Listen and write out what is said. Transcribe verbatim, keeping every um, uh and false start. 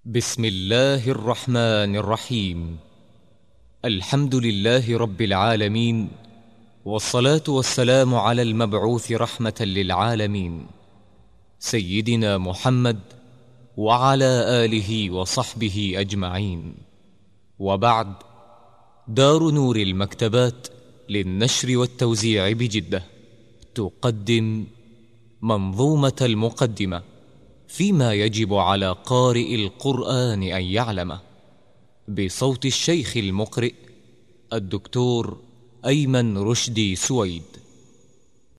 بسم الله الرحمن الرحيم. الحمد لله رب العالمين، والصلاة والسلام على المبعوث رحمة للعالمين سيدنا محمد وعلى آله وصحبه أجمعين. وبعد، دار نور المكتبات للنشر والتوزيع بجدة تقدم منظومة المقدمة فيما يجب على قارئ القرآن أن يعلمه، بصوت الشيخ المقرئ الدكتور أيمن رشدي سويد.